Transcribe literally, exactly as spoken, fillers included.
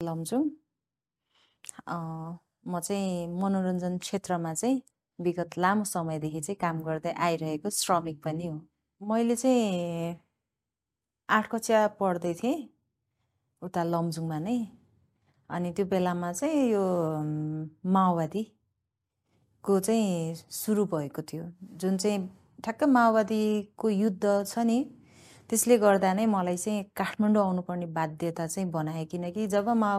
Lamjung a म चाहिँ मनोरञ्जन क्षेत्रमा चाहिँ विगत लामो समयदेखि चाहिँ काम गर्दै आइरहेको श्रमिक पनि हो। मैले चाहिँ आठ कक्षा पढ्दै थिएँ उता लमजुङमा नै। अनि त्यो बेलामा चाहिँ यो माओवादीको चाहिँ सुरु भएको थियो, जुन चाहिँ ठ्याक्क माओवादीको युद्ध छ नि, त्यसले गर्दा नै मलाई चाहिँ काठमाडौँ आउनुपर्ने बाध्यता चाहिँ बनायो। किनकि जब माओवादी